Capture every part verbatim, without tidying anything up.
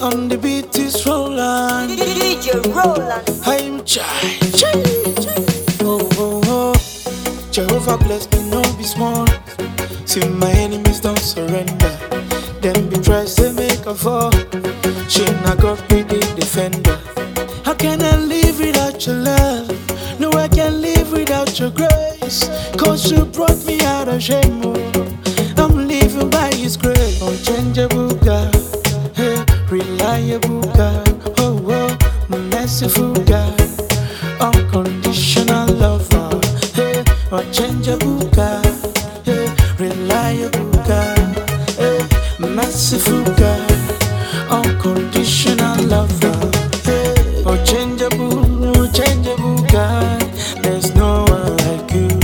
On the beat is Roland. D J Roland. I'm Chai. Oh, oh, oh. Jehovah bless me, no be small. See my enemies don't surrender. Them be tries to make a fall. She not God be the defender. How can I live without your love? No, I can't live without your grace. Cause you brought me out of shame. Oh. I'm living by His grace. Unchangeable God, hey, reliable God, oh, oh, merciful God, unconditional lover, hey, unchangeable God, hey, reliable God, hey, merciful God, unconditional lover, hey, unchangeable, unchangeable God. There's no one like you.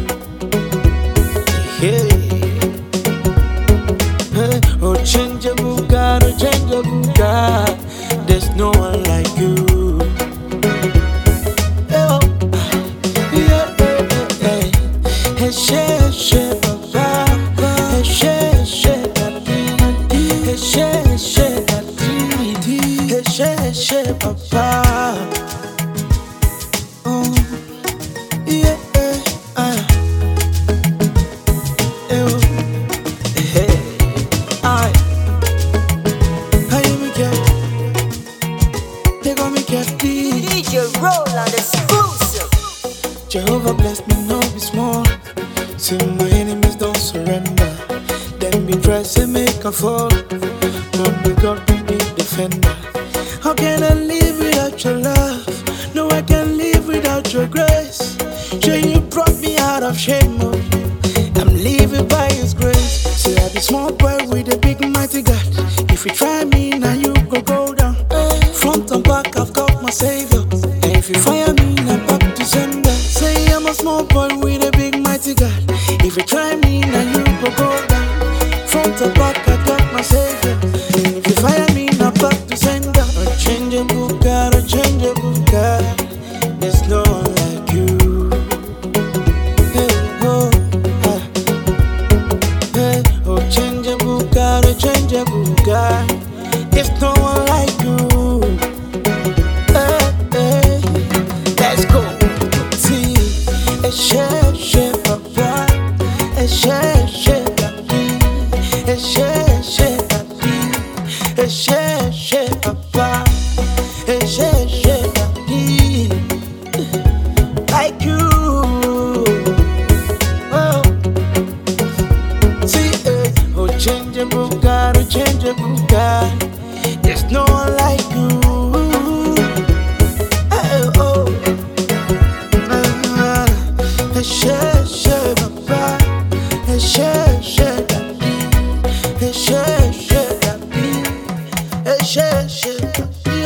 Hey. Unchangeable God, unchangeable God, there's no one like you. Oh, yeah, yeah, yeah. Hey, she, she, papa. Hey, she, she, daddy. Hey, she, she, daddy. Hey, she, she, papa. Oh, yeah, yeah. Oh, hey. I, I am a cat. They got me cat D J Roland exclusive. Jehovah bless me, no be small. See my enemies don't surrender. Then be tries to make a fall. But may God be the defender. How can I live without your love? No, I can't live without your grace. Sure, you brought me out of shame. Oh. I'm living by His grace. See, I be small boy with a big mighty God. If you try me, now you go go down. Front and back, I've got my savior. And if you fire me, now back to sender. Say I'm a small boy with a big mighty God. If you try me, now you go go down. Front and back, I've got my savior. And if you fire me, now back to sender. Unchangeable God, unchangeable God, there's no one like you. Hey, oh, ah. Hey, unchangeable God, unchangeable God, there's no one like you. Hey, hey, let's go. See, a share, share, papa, a share, share, daddy, a share, share, daddy, a share, share, papa, a share, share, daddy, like you. Oh. See, eh, unchangeable God, unchangeable God, there's no one like you. Oh, oh, uh, uh,